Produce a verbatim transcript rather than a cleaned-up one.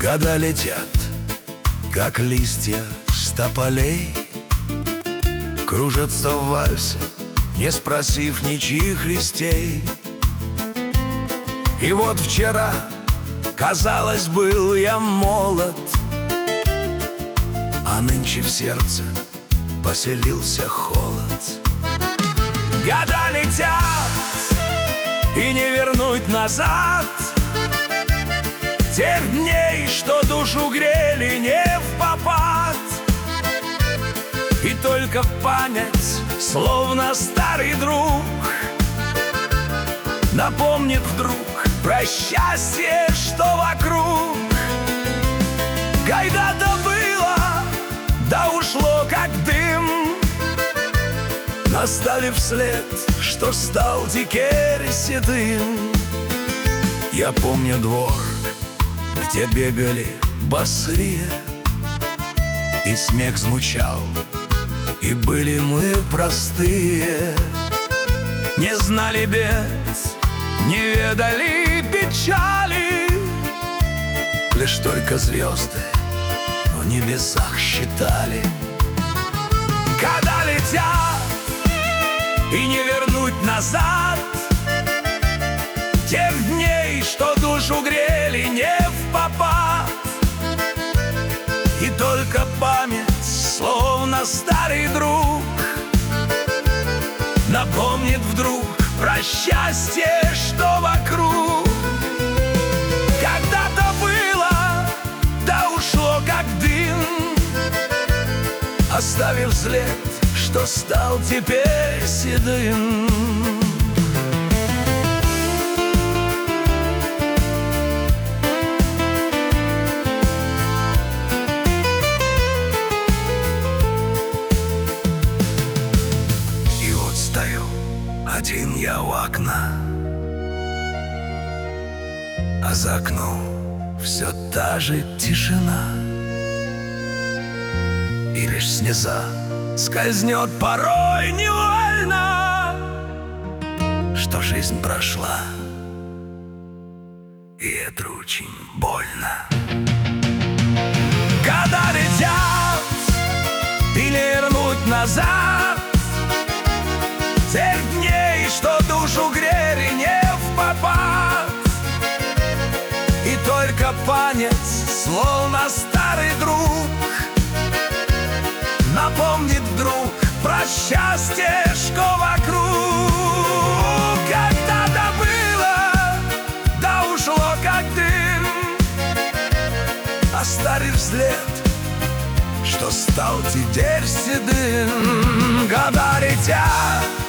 Года летят, как листья с тополей, кружатся в вальсе, не спросив ничьих вестей. И вот вчера, казалось, был я молод, а нынче в сердце поселился холод. Года летят, и не вернуть назад тех дней, что душу грели не впопад. И только память, словно старый друг, напомнит вдруг про счастье, что вокруг. Когда-то было, да ушло как дым, оставив след, что стал теперь седым. Я помню двор, где бегали босые, и смех звучал, и были мы простые. Не знали бед, не ведали печали, лишь только звезды в небесах считали. Года летят, и не вернуть назад тех дней, что душу грели не впопад. И только память, словно старый друг, напомнит вдруг про счастье, что вокруг. Когда-то было, да ушло как дым, оставив след, что стал теперь седым. И вот стою один я у окна, а за окном все та же тишина. И лишь снизу скользнет порой невольно, что жизнь прошла, и это очень больно. Года летят, и не вернуть назад тех дней, что душу грели не впопад. И только память, словно старый друг, напомнит вдруг про счастье, что вокруг. Когда-то было, да ушло как дым, оставив след, что стал теперь седым. Года летят,